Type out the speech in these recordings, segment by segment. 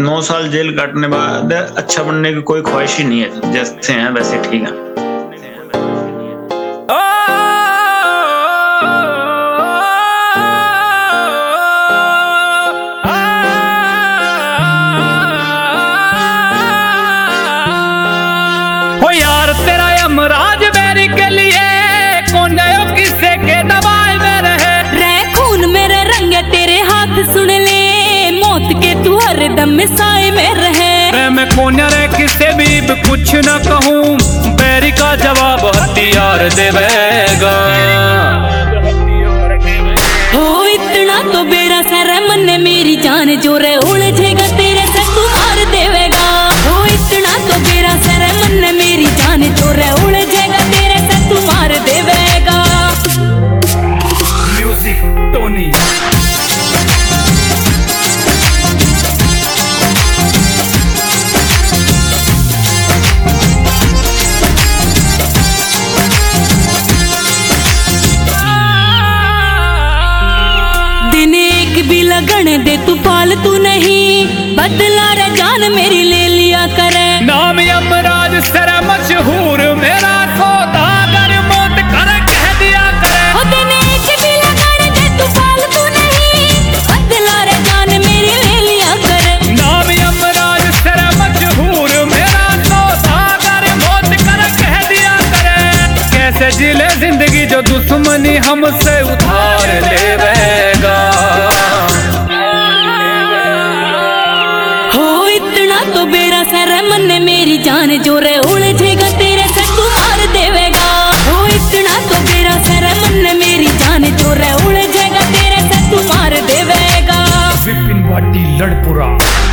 9 साल जेल काटने बाद अच्छा बनने की कोई ख्वाहिश ही नहीं है, जैसे हैं वैसे ठीक है। ओ यार तेरा यमराज मेरी के लिए कौन गयो किसे के दबाए में रहे खून मेरे रंगे तेरे हाथ सुन ले, मौत के तू हर दम साए में रहे। मैं कौन रे किसे भी कुछ न कहूँ, बैरी का जवाब हथियार देवेगा। हो इतना तो बेरा सर मन मेरी जान जो रे उलझेगा तेरे से तू मार देवेगा। हो इतना तो बेरा सर मन मेरी जान जो रे उलझेगा तेरे से तू मार देवेगा। Music Tony. दिन एक भी लगन दे तू फालतू नहीं, बदला रे जान मेरी ले लिया करे। नाम यमराज सर मशहूर मेरा सौदागर मौत कर कह दिया करे। ओ दिन एक भी लगन दे तू फालतू नहीं, बदला रे जान मेरी ले लिया करे। नाम यमराज सर मशहूर मेरा सौदागर मौत कर कह दिया करे। कैसे जिले जिंदगी जो दुश्मनी हमसे उधार लेवेगा। हो इतना तो बेरा सर मन मेरी जान जो रे उलझेगा तेरे से तू मार देवेगा। हो इतना तो बेरा सर मन मेरी जान जो रे उलझेगा तेरे से तू मार देवेगा। विपिन वाटी लड़पुरा।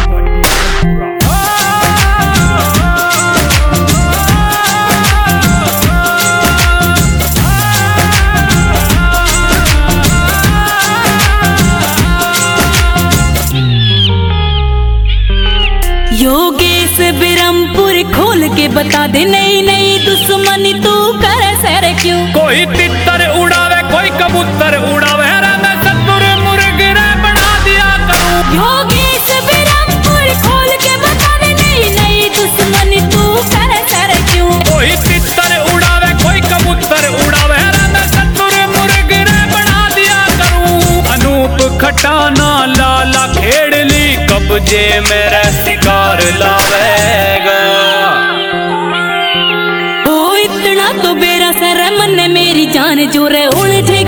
योगेश बिरमपुर खोल के बता दे, नई नई दुश्मनी तू कर सर क्यों। कोई तितर उड़ावे कोई कबूतर उड़ावे रे मैं सतुर मुर्गिरे बना दिया करूं। योगेश बिरमपुर खोल के बता दे, नई नई दुश्मनी तू कर सर क्यों। कोई तितर उड़ावे कोई कबूतर उड़ावे रे मैं सतुर मुर्गिरे बना दिया करूं। अनूप खटाना लाला खेड़ली कब्जे मेरा शिकार लावेगा। ओ इतना तो बेरा सर मन मेरी जान जो रे उलझे